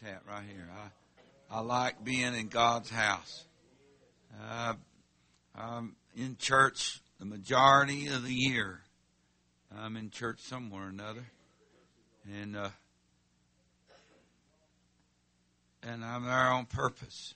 habitat right here. I like being in God's house. I'm in church the majority of the year. I'm in church somewhere or another. And I'm there on purpose.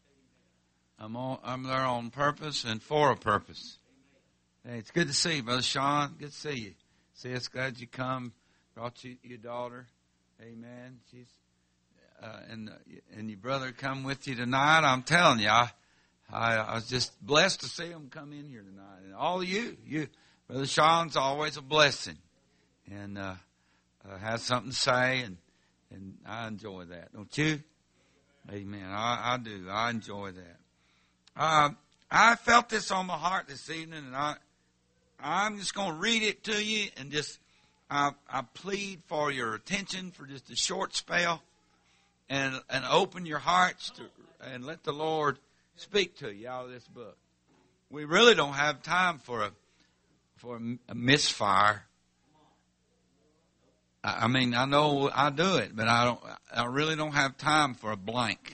I'm there on purpose and for a purpose. Hey, it's good to see you, Brother Sean. Good to see you. See, it's glad you come. Brought you your daughter. Amen. She's and your brother come with you tonight. I'm telling you, I was just blessed to see him come in here tonight. And all of you, Brother Sean's always a blessing, and has something to say, and I enjoy that. Don't you? Amen. I do. I enjoy that. I felt this on my heart this evening, and I'm just going to read it to you, and just I plead for your attention for just a short spell, and open your hearts to, and let the Lord speak to you out of this book. We really don't have time for a misfire. I mean, I know I do it, but I really don't have time for a blank.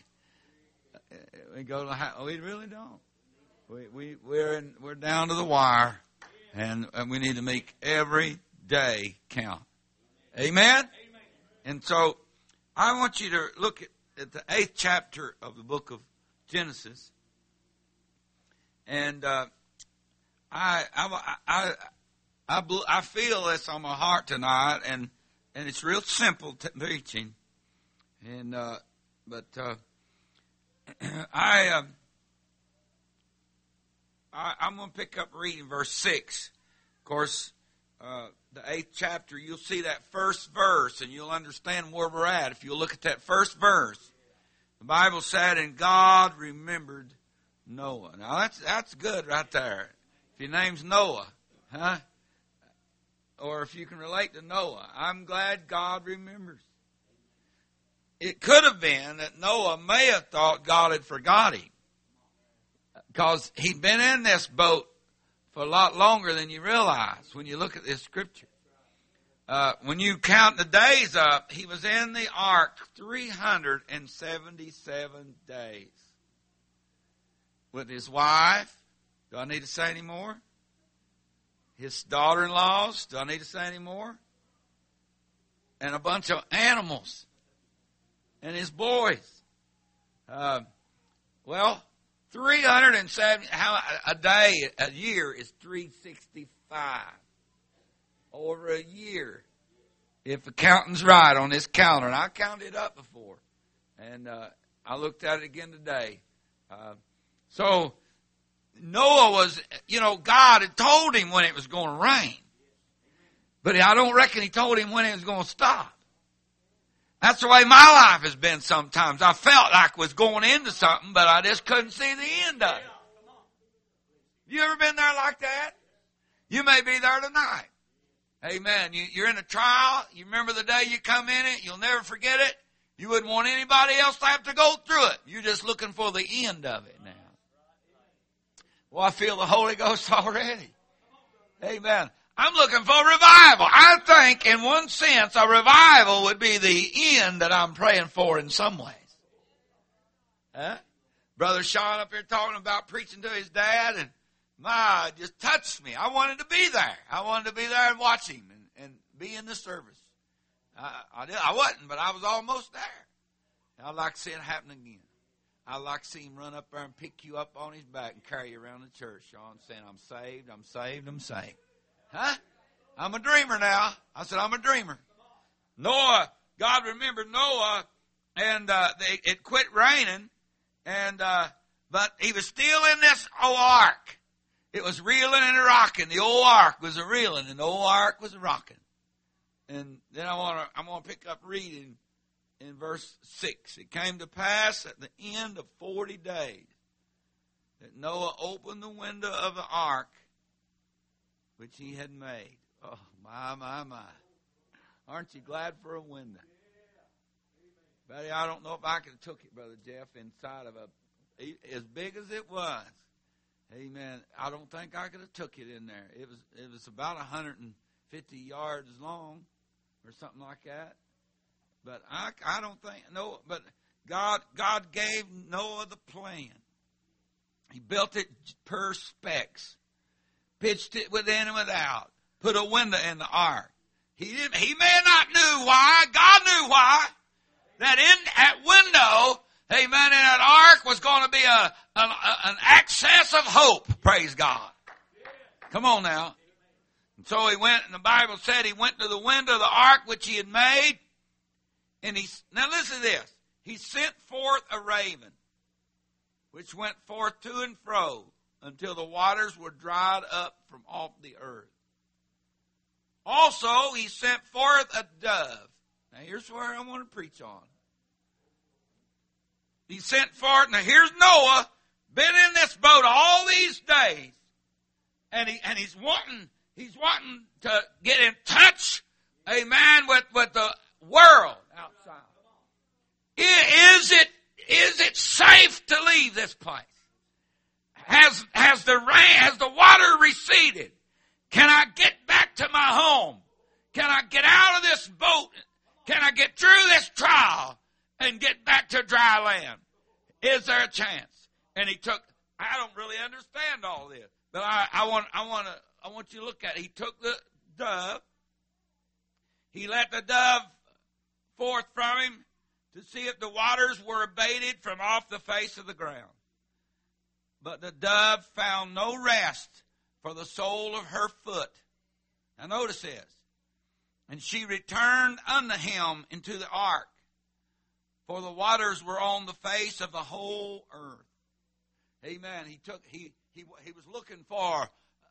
We really don't. We're down to the wire, and we need to make every day count. Amen? And so I want you to look at the 8th chapter of the book of Genesis. And I feel this on my heart tonight, and it's real simple teaching. And but I'm going to pick up reading verse 6. Of course, the 8th chapter, you'll see that first verse, and you'll understand where we're at. If you look at that first verse, the Bible said, "And God remembered Noah." Now that's good right there. If your name's Noah, huh? Or if you can relate to Noah, I'm glad God remembers. It could have been that Noah may have thought God had forgot him, because he'd been in this boat for a lot longer than you realize when you look at this scripture. When you count the days up, he was in the ark 377 days. With his wife, do I need to say any more? His daughter-in-laws, do I need to say any more? And a bunch of animals. And his boys. 370, a year is 365. Over a year. If accounting's right on this calendar. And I counted it up before. And I looked at it again today. So Noah was, God had told him when it was going to rain. But I don't reckon he told him when it was going to stop. That's the way my life has been sometimes. I felt like I was going into something, but I just couldn't see the end of it. You ever been there like that? You may be there tonight. Amen. You're in a trial. You remember the day you come in it. You'll never forget it. You wouldn't want anybody else to have to go through it. You're just looking for the end of it now. Well, I feel the Holy Ghost already. Amen. I'm looking for revival. I think, in one sense, a revival would be the end that I'm praying for in some ways. Huh? Brother Sean up here talking about preaching to his dad, and it just touched me. I wanted to be there. I wanted to be there and watch him and be in the service. I wasn't, but I was almost there. I'd like to see it happen again. I'd like to see him run up there and pick you up on his back and carry you around the church, Sean, saying, "I'm saved, I'm saved, I'm saved." Huh? I'm a dreamer now. I said, I'm a dreamer. Noah, God remembered Noah, and it quit raining, but he was still in this old ark. It was reeling and rocking. The old ark was a reeling, and the old ark was a rocking. And then I'm going to pick up reading in verse 6. It came to pass at the end of 40 days that Noah opened the window of the ark which he had made. Oh, my. Aren't you glad for a window? Buddy, I don't know if I could have took it, Brother Jeff, inside of as big as it was. Amen. I don't think I could have took it in there. It was about 150 yards long or something like that. But I don't think, no, but God gave Noah the plan. He built it per specs, pitched it within and without, put a window in the ark. He may not knew why. God knew why. That in that window, amen, in that ark was going to be an access of hope. Praise God. Come on now. And so he went, and the Bible said he went to the window of the ark which he had made. And now listen to this. He sent forth a raven, which went forth to and fro until the waters were dried up from off the earth. Also, he sent forth a dove. Now, here's where I want to preach on. He sent forth, now here's Noah, been in this boat all these days, and he's wanting to get in touch, amen, with the world outside. Is it safe to leave this place? Has the water receded? Can I get back to my home? Can I get out of this boat? Can I get through this trial and get back to dry land? Is there a chance? And I don't really understand all this, but I want you to look at it. He took the dove. He let the dove forth from him to see if the waters were abated from off the face of the ground. But the dove found no rest for the sole of her foot. Now notice this. And she returned unto him into the ark, for the waters were on the face of the whole earth. Amen. He was looking for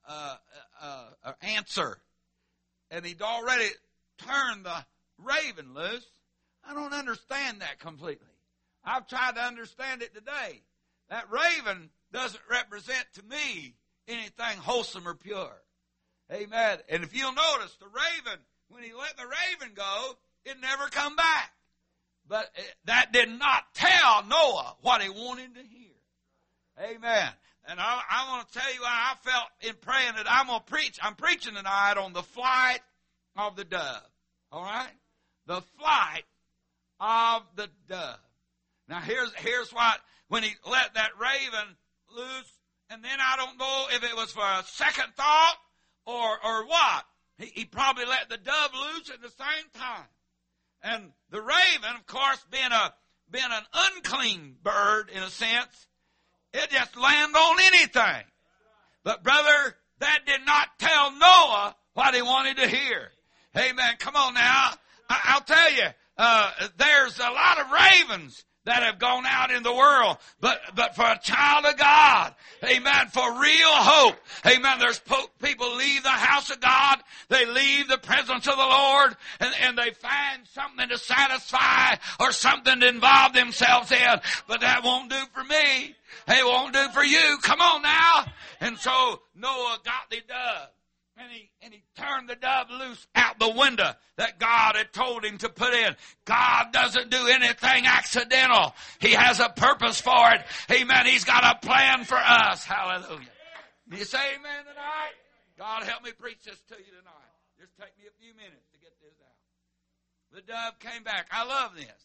an answer, and he'd already turned the raven loose. I don't understand that completely. I've tried to understand it today. That raven doesn't represent to me anything wholesome or pure. Amen. And if you'll notice, the raven, when he let the raven go, it never come back. But that did not tell Noah what he wanted to hear. Amen. And I want to tell you how I felt in praying that I'm going to preach. I'm preaching tonight on the flight of the dove. All right? The flight of the dove. Now here's what, when he let that raven loose, and then I don't know if it was for a second thought or what. He probably let the dove loose at the same time. And the raven, of course, being an unclean bird in a sense, it just landed on anything. But brother, that did not tell Noah what he wanted to hear. Amen. Come on now. I'll tell you, there's a lot of ravens that have gone out in the world, but for a child of God, amen, for real hope, amen, there's people leave the house of God, they leave the presence of the Lord, and they find something to satisfy or something to involve themselves in, but that won't do for me. It won't do for you. Come on now. And so Noah got the dove. And he turned the dove loose out the window that God had told him to put in. God doesn't do anything accidental. He has a purpose for it. Amen. He's got a plan for us. Hallelujah. Do you say amen tonight? God help me preach this to you tonight. Just take me a few minutes to get this out. The dove came back. I love this.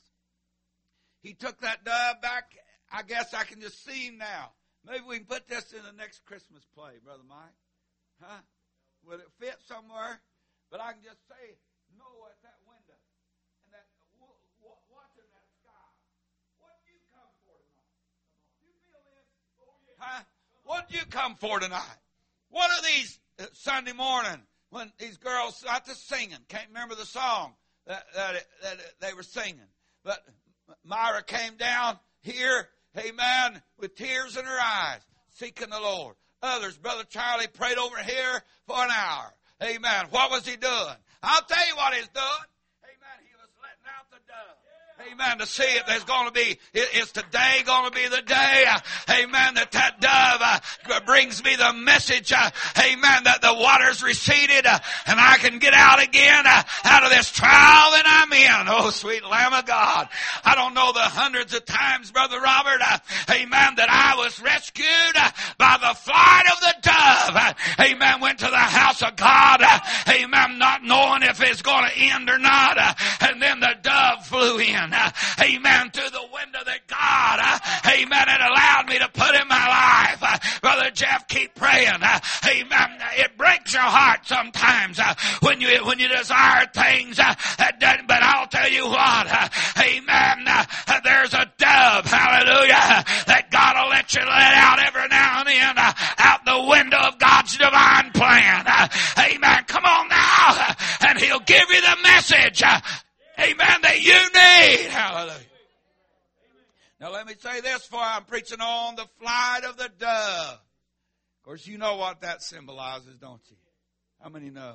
He took that dove back. I guess I can just see him now. Maybe we can put this in the next Christmas play, Brother Mike. Huh? Will it fit somewhere? But I can just say Noah at that window and that watching that sky. What did you come for tonight? You feel this? Oh, yeah. Huh? What did you come for tonight? What are these Sunday morning when these girls start to singing? Can't remember the song that they were singing. But Myra came down here, amen, with tears in her eyes, seeking the Lord. Others, Brother Charlie prayed over here for an hour. Amen. What was he doing? I'll tell you what he's doing. Amen. He was letting out the dove. Amen. To see if there's going to be, is today going to be the day, amen, that dove brings me the message, amen, that the water's receded and I can get out again out of this trial that I'm in. Oh, sweet Lamb of God. I don't know the hundreds of times, Brother Robert, amen, that I was rescued by the flight of the dove. dove, amen, went to the house of God, amen, not knowing if it's going to end or not. And then the dove flew in, amen, through the window that God, amen, had allowed me to put in my life. Brother Jeff, keep praying. Amen. It breaks your heart sometimes when you desire things that doesn't. But I'll tell you what, amen, there's a dove, hallelujah, that God will let you let out every now and then out the window of God's divine plan. Amen. Come on now. And He'll give you the message, amen, that you need. Hallelujah. Now let me say this before I'm preaching on the flight of the dove. Of course, you know what that symbolizes, don't you? How many know?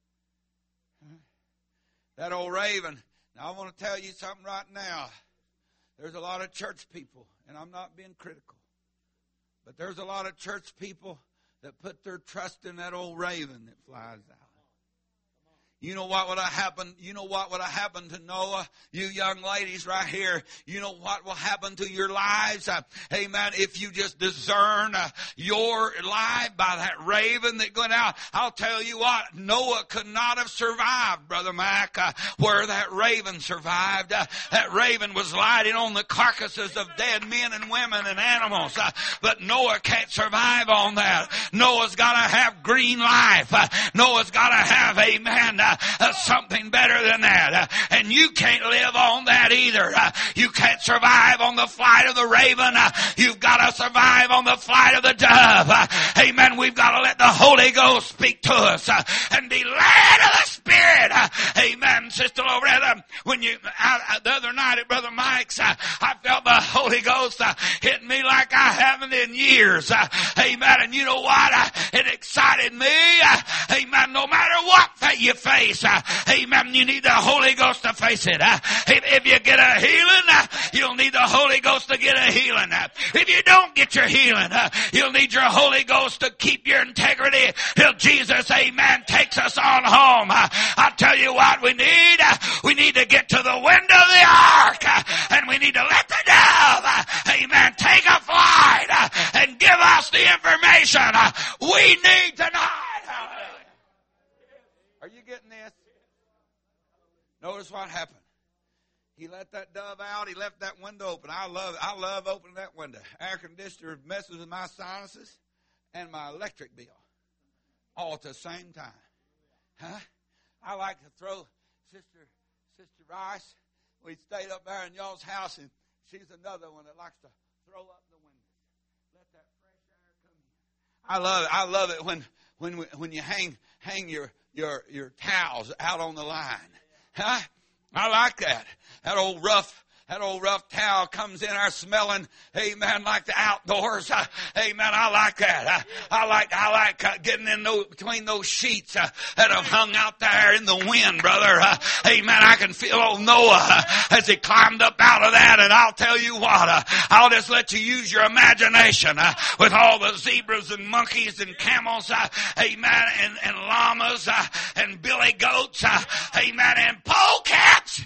That old raven. Now, I want to tell you something right now. There's a lot of church people, and I'm not being critical, but there's a lot of church people that put their trust in that old raven that flies out. You know what would have happened? You know what would have happened to Noah? You young ladies right here, you know what will happen to your lives? Amen. If you just discern your life by that raven that went out. I'll tell you what, Noah could not have survived, Brother Mac, where that raven survived. That raven was lighting on the carcasses of dead men and women and animals. But Noah can't survive on that. Noah's got to have green life. Noah's got to have, amen, something better than that. And you can't live on that either. You can't survive on the flight of the raven. You've got to survive on the flight of the dove. Amen. We've got to let the Holy Ghost speak to us and be led of the Spirit. Amen. Sister Loretta, when the other night at Brother Mike's, I felt the Holy Ghost hit me like I haven't in years. Amen. And you know what? It excited me. Amen. No matter what you face, amen, you need the Holy Ghost to face it. If you get a healing, you'll need the Holy Ghost to get a healing. If you don't get your healing, you'll need your Holy Ghost to keep your integrity till Jesus, amen, takes us on home. I'll tell you what we need. We need to get to the window of the ark, and we need to let the dove, amen, take a flight and give us the information we need tonight. Are you getting this? Notice what happened. He let that dove out. He left that window open. I love opening that window. Air conditioner messes with my sinuses and my electric bill all at the same time. Huh? I like to throw Sister Rice. We stayed up there in y'all's house, and she's another one that likes to throw up the window. Let that fresh air come in. I love it when you hang your towels out on the line. Huh? I like that. That old rough towel comes in there smelling, amen, like the outdoors. Amen. I like that. I like getting in between those sheets that have hung out there in the wind, brother. Amen. I can feel old Noah as he climbed up out of that. And I'll tell you what, I'll just let you use your imagination with all the zebras and monkeys and camels, amen, and llamas and billy goats, amen, and polecats.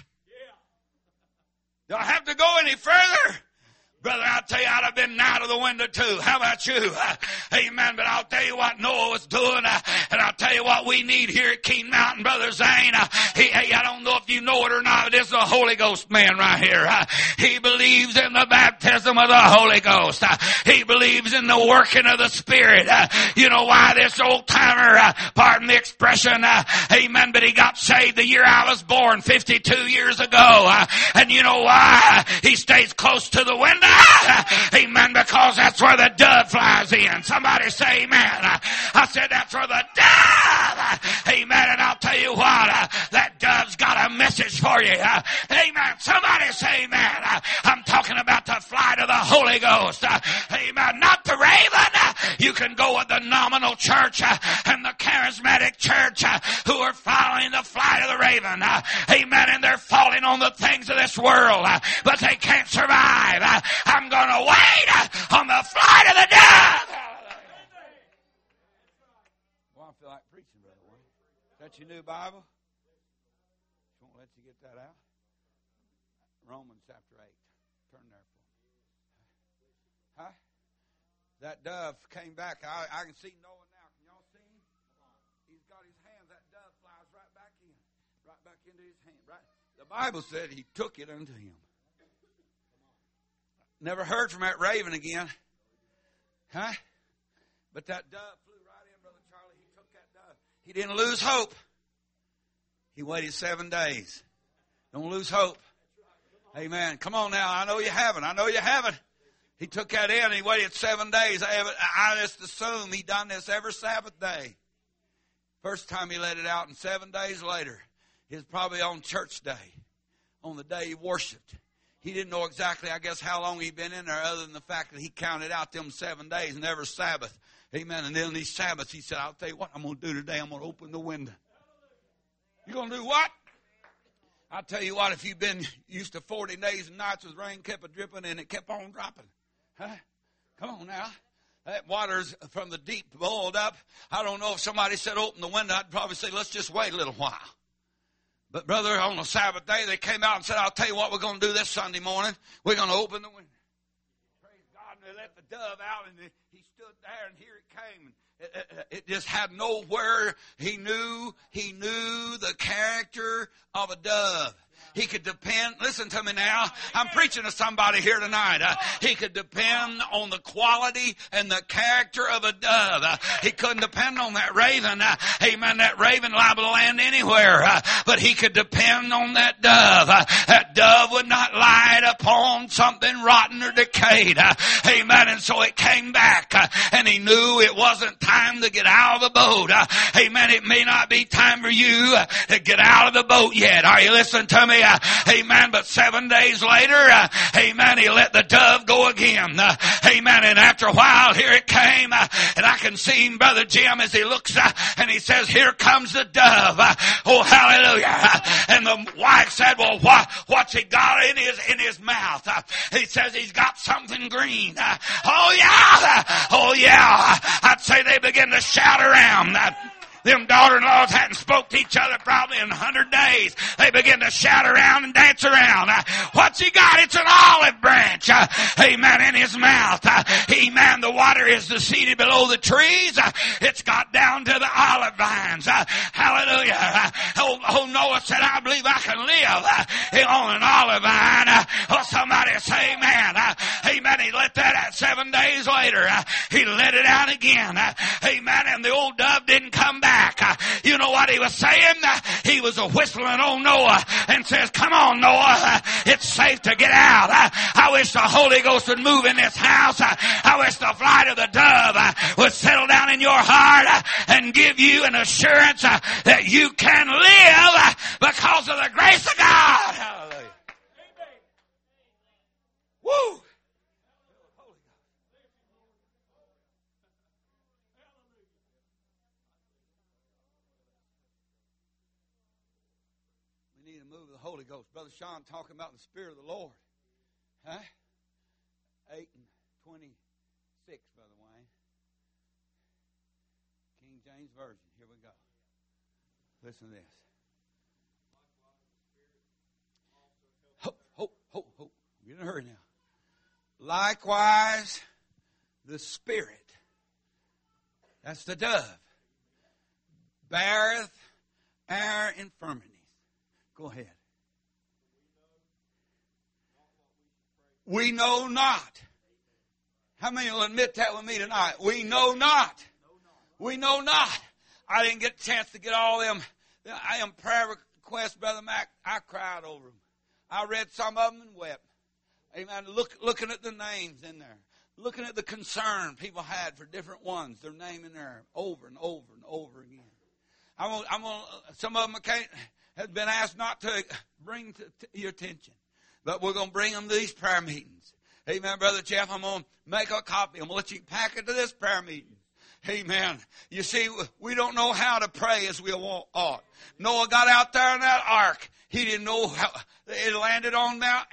Do I have to go any further? Brother, I'll tell you, I'd have been out of the window too. How about you? Amen. But I'll tell you what Noah was doing, and I'll tell you what we need here at Keene Mountain, Brother Zane. I don't know if you know it or not, but this is a Holy Ghost man right here. He believes in the baptism of the Holy Ghost. He believes in the working of the Spirit. You know why this old timer, pardon the expression, amen, but he got saved the year I was born 52 years ago. And you know why? He stays close to the window. Amen, because that's where the dove flies in. Somebody say amen. I said that's where the dove. Amen, and I'll tell you what, that dove's got a message for you. Amen, somebody say amen. I'm talking about the flight of the Holy Ghost. Amen, not the raven. You can go with the nominal church and the charismatic church who are following the flight of the raven. Amen, and they're falling on the things of this world, but they can't survive. I'm going to wait on the flight of the dove. Well, I feel like preaching, Brother Wayne. Is that your new Bible? She won't let you get that out. Romans chapter 8. Turn there for me. Huh? That dove came back. I can see Noah now into his hand. Right? The Bible said he took it unto him. Never heard from that raven again. Huh? But that dove flew right in, Brother Charlie. He took that dove. He didn't lose hope. He waited 7 days. Don't lose hope. Amen. Come on now. I know you haven't. I know you haven't. He took that in and he waited 7 days. I just assume he done this every Sabbath day. First time he let it out, and 7 days later, it was probably on church day, on the day he worshiped. He didn't know exactly, I guess, how long he'd been in there other than the fact that he counted out them 7 days and every Sabbath. Amen. And then these Sabbaths, he said, I'll tell you what I'm going to do today. I'm going to open the window. You're going to do what? I'll tell you what, if you've been used to 40 days and nights with rain kept a-dripping and it kept on dropping. Huh? Come on now. That water's from the deep boiled up. I don't know if somebody said open the window. I'd probably say, let's just wait a little while. But, brother, on the Sabbath day, they came out and said, I'll tell you what we're going to do this Sunday morning. We're going to open the window. Praise God. And they let the dove out, and he stood there, and here it came. It just had nowhere. He knew the character of a dove. He could depend, listen to me now, I'm preaching to somebody here tonight. He could depend on the quality and the character of a dove. He couldn't depend on that raven. Amen, that raven liable to land anywhere. But he could depend on that dove. That dove would not light upon something rotten or decayed. Amen, and so it came back. And he knew it wasn't time to get out of the boat. Amen, it may not be time for you to get out of the boat yet. Are you listening to me? Amen. But 7 days later, amen, he let the dove go again. Amen. And after a while, here it came. And I can see him, Brother Jim, as he looks and he says, here comes the dove. Oh, hallelujah. And the wife said, well, what's he got in his mouth? He says he's got something green. Oh, yeah. Oh, yeah. I'd say they begin to shout around. Them daughter-in-laws hadn't spoke to each other probably in 100 days. They begin to shout around and dance around. What's he got? It's an olive branch. Amen. In his mouth. Amen. The water is seated below the trees. It's got down to the olive vines. Hallelujah. Oh, Noah said, I believe I can live on an olive vine. Oh, somebody say amen. Amen. He let that out 7 days later. He let it out again. Amen. And the old dove didn't come back. You know what he was saying? He was whistling on Noah and says, come on, Noah, it's safe to get out. I wish the Holy Ghost would move in this house. I wish the flight of the dove would settle down in your heart and give you an assurance that you can live because of the grace of God. Hallelujah. Woo! Holy Ghost. Brother Sean talking about the Spirit of the Lord. Huh? 8 and 26, Brother Wayne. King James Version. Here we go. Listen to this. Ho. Get in a hurry now. Likewise, the Spirit, that's the dove, beareth our infirmities. Go ahead. We know not. How many will admit that with me tonight? We know not. We know not. I didn't get a chance to get all them. I am prayer requests, Brother Mac. I cried over them. I read some of them and wept. Amen. Looking at the names in there. Looking at the concern people had for different ones. Their name in there over and over and over again. Some of them have been asked not to bring to your attention. But we're going to bring them to these prayer meetings. Amen, Brother Jeff. I'm going to make a copy. I'm going to let you pack it to this prayer meeting. Amen. You see, we don't know how to pray as we ought. Noah got out there in that ark. He didn't know how. It landed on Mount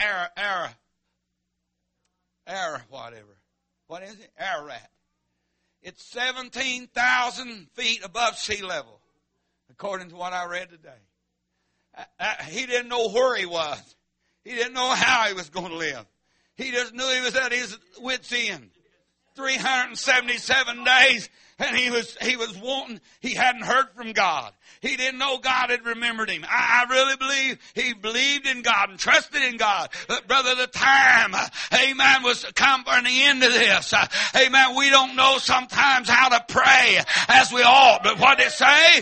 whatever. What is it? Ararat. It's 17,000 feet above sea level, according to what I read today. He didn't know where he was. He didn't know how he was going to live. He just knew he was at his wit's end. 377 days, and he was wanting, he hadn't heard from God. He didn't know God had remembered him. I really believe he believed in God and trusted in God. But brother, the time, amen, was come for the end of this. Amen. We don't know sometimes how to pray as we ought. But what did it say?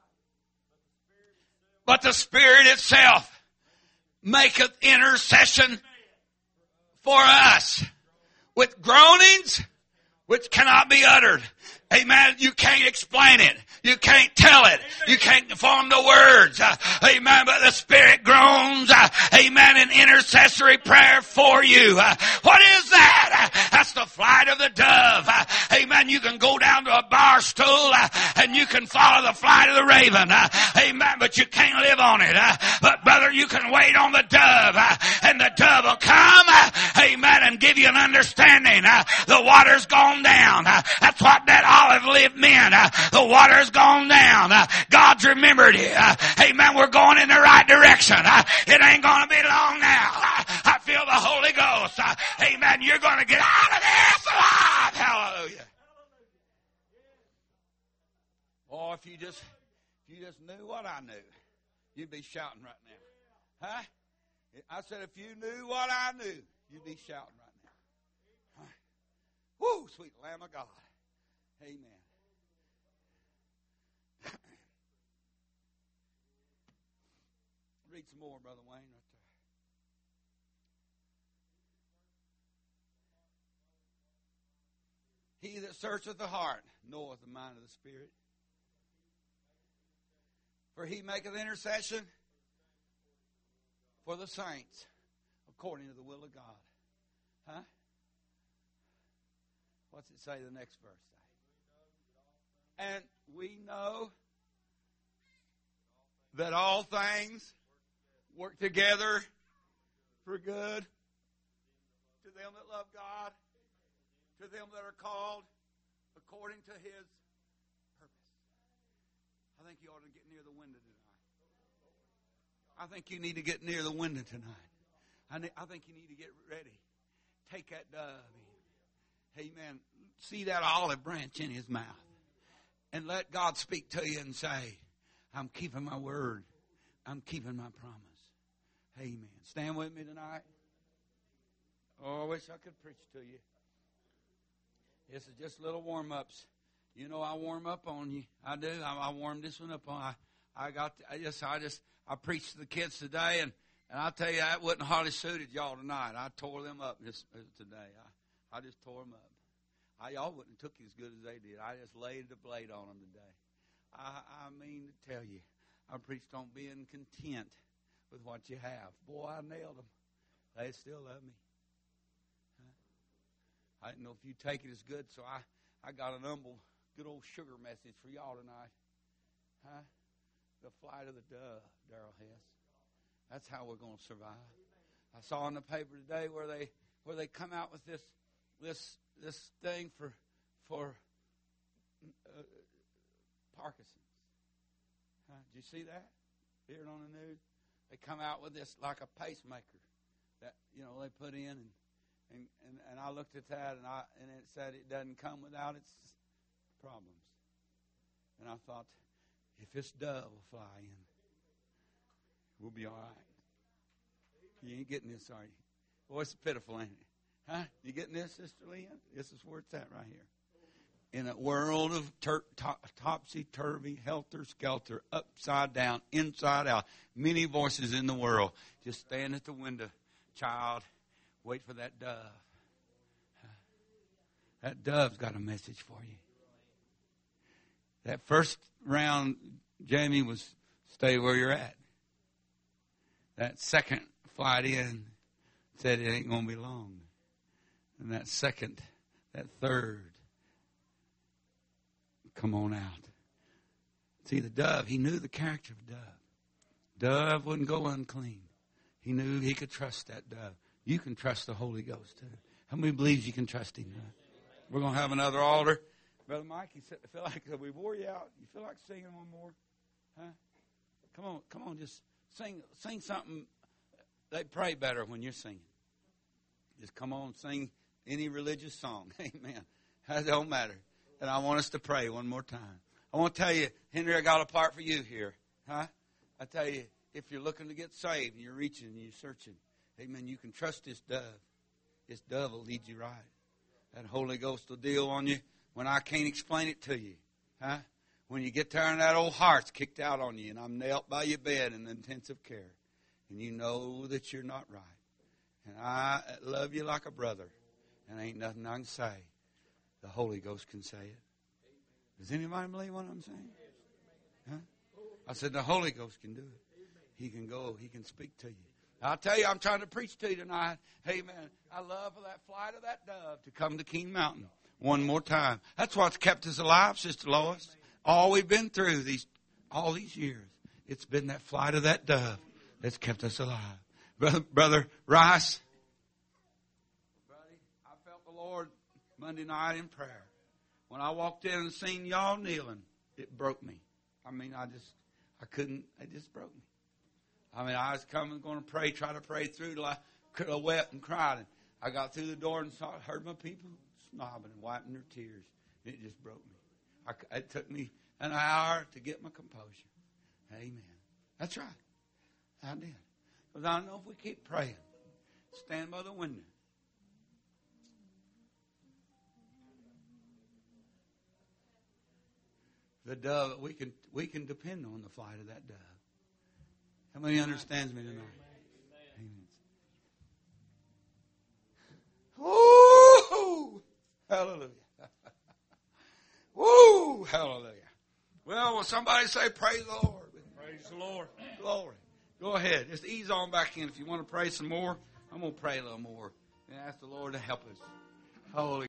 But the Spirit itself maketh intercession for us with groanings which cannot be uttered. Amen. You can't explain it. You can't tell it. You can't form the words. Amen. But the Spirit groans. Amen. In intercessory prayer for you. What is that? That's the flight of the dove. Amen. You can go down to a bar stool and you can follow the flight of the raven. Amen. But you can't live on it. But brother, you can wait on the dove and the dove will come. Amen. And give you an understanding. The water's gone down. That's what that olive leaf meant. The water's gone down. God's remembered it. Amen. We're going in the right direction. It ain't going to be long now. I feel the Holy Ghost. Amen. You're going to get out of this alive. Hallelujah. Oh, if you just knew what I knew, you'd be shouting right now. Huh? I said, if you knew what I knew, you'd be shouting right now. Huh? Woo, sweet Lamb of God. Amen. Read some more, Brother Wayne, right there. He that searcheth the heart knoweth the mind of the Spirit. For he maketh intercession for the saints according to the will of God. Huh? What's it say the next verse? And we know that all things work together for good to them that love God, to them that are called according to His purpose. I think you ought to get near the window tonight. I think you need to get near the window tonight. I think you need to get ready. Take that dove in. Amen. See that olive branch in his mouth. And let God speak to you and say, I'm keeping my word. I'm keeping my promise. Amen. Stand with me tonight. Oh, I wish I could preach to you. This is just little warm-ups. You know I warm up on you. I do. I warm this one up on. I preached to the kids today, and I tell you, that wasn't hardly suited y'all tonight. I tore them up just today. I just tore them up. Y'all wouldn't have took it as good as they did. I just laid the blade on them today. I mean to tell you, I preached on being content with what you have. Boy, I nailed them. They still love me. Huh? I didn't know if you take it as good, so I got an humble, good old sugar message for y'all tonight. Huh? The flight of the dove, Darrell Hess. That's how we're going to survive. I saw in the paper today where they come out with this thing for Parkinson's. Did you see that? Hear it on the news? They come out with this like a pacemaker that they put in, and I looked at that and it said it doesn't come without its problems. And I thought, if this dove will fly in, we'll be all right. You ain't getting this, are you? Boy, it's pitiful, ain't it? Huh? You getting this, Sister Leanne? This is where it's at right here. In a world of topsy-turvy, helter-skelter, upside down, inside out, many voices in the world, just stand at the window. Child, wait for that dove. That dove's got a message for you. That first round, Jamie, was stay where you're at. That second flight in said it ain't going to be long. And that second, that third, come on out. See, the dove, he knew the character of dove. Dove wouldn't go unclean. He knew he could trust that dove. You can trust the Holy Ghost too. How many believes you can trust him? We're going to have another altar. Brother Mike, you feel like we wore you out. You feel like singing one more? Huh? Come on, just sing something. They pray better when you're singing. Just come on, sing any religious song. Amen. That don't matter. And I want us to pray one more time. I want to tell you, Henry, I got a part for you here. Huh? I tell you, if you're looking to get saved and you're reaching and you're searching, amen, you can trust this dove. This dove will lead you right. That Holy Ghost will deal on you when I can't explain it to you. Huh? When you get there and that old heart's kicked out on you and I'm knelt by your bed in intensive care and you know that you're not right. And I love you like a brother and ain't nothing I can say. The Holy Ghost can say it. Does anybody believe what I'm saying? Huh? I said the Holy Ghost can do it. He can go. He can speak to you. I'll tell you, I'm trying to preach to you tonight. Amen. I love for that flight of that dove to come to King Mountain one more time. That's what's kept us alive, Sister Lois. All we've been through all these years, it's been that flight of that dove that's kept us alive. Brother Rice, buddy, I felt the Lord Monday night in prayer. When I walked in and seen y'all kneeling, it broke me. I mean, it just broke me. I mean, I was going to pray, try to pray through till I wept and cried. And I got through the door and heard my people snobbing and wiping their tears. It just broke me. It took me an hour to get my composure. Amen. That's right. I did. Because I know if we keep praying, stand by the window. The dove, we can depend on the flight of that dove. How many understands me tonight? Amen. Woo! Hallelujah. Woo! Hallelujah. Well, will somebody say, praise the Lord? Praise the Lord. Glory. Go ahead. Just ease on back in. If you want to pray some more, I'm going to pray a little more and ask the Lord to help us. Holy